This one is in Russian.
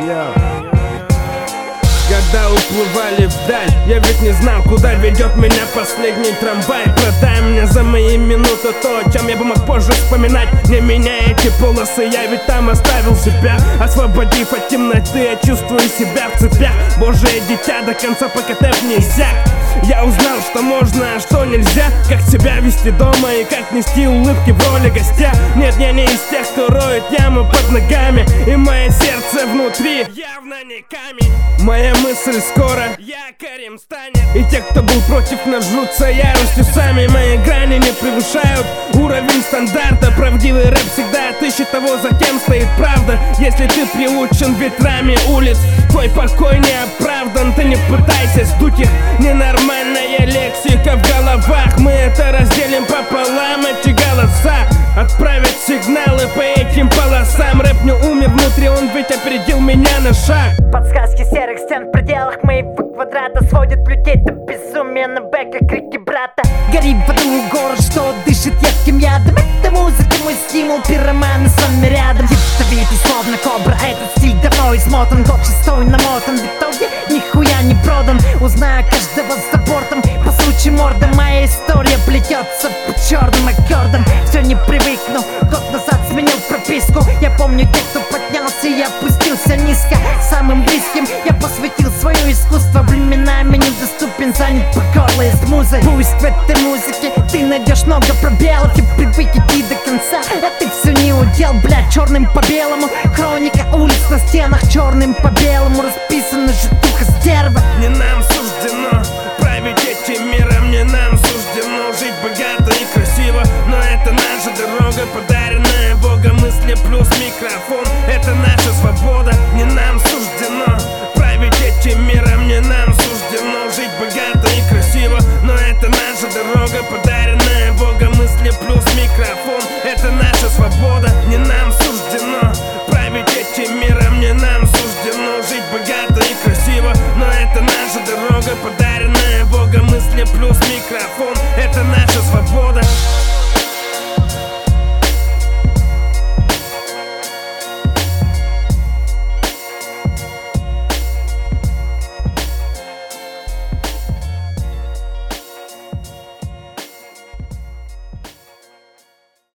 Когда уплывали вдаль, я ведь не знал, куда ведет меня последний трамвай. Продай мне за мои минуты то, о чем я бы мог позже вспоминать. Не меняя эти полосы, я ведь там оставил себя. Освободив от темноты, я чувствую себя в цепях. Божие дитя, до конца покатав нельзя. Я узнал, что можно, а что нельзя. Как себя вести дома и как нести улыбки в роли гостя. Нет, я не из тех, кто роет яму под ногами. И мое сердце внутри явно не камень. Моя мысль скоро якорем станет. И те, кто был против, нажрутся яростью сами. Мои грани не превышают уровень стандарта. Правдивый рэп всегда отыщет того, за кем стоит правда. Если ты приучен ветрами улиц, твой покой не оправдан. Ты не пытайся сдуть их, ненормальная лексика в головах. Мы это разделим пополам, эти голоса отправят сигналы по этим полосам. Рэп не умер внутри, он ведь опередил меня на шаг. Подсказки серых стен в пределах моего квадрата сводят людей до безумия на бэках крики брата. Гори в аду город, что дышит едким ядом. Это музыка, мой стимул, пироманы с вами рядом. Ядовитый, словно кобра, этот стиль давно измотан. Год шестой намотан, в итоге нихуя не продан. Узнаю каждого за бортом, по случаю морда. Моя история плетется по черным аккордам. Все не привыкну, год назад сменил прописку. Я помню тех, кто поднялся, я опустился низко. Самым близким я посвятил свое искусство. Временами недоступен, занят по горло из музы. Пусть в этой музыке ты найдешь много пробелов. И привык идти до конца, а ты все не удел, блядь, черным по белому. Хроника улиц на стенах, черным по белому. Расписана житуха стерва. Не нам суждено править этим миром. Не нам суждено жить богато и красиво. Но это наша дорога, подаренная Богом. Мысли плюс микрофон, это наша свобода. Не нам суждено править этим миром. Не нам суждено жить богато и красиво. Но это наша дорога, подаренная Богом. Мысли плюс микрофон, это наша свобода. Не нам суждено править этим миром. Не нам суждено жить богато и красиво. Но это наша дорога, подаренная Богом. Мысли плюс микрофон, это наша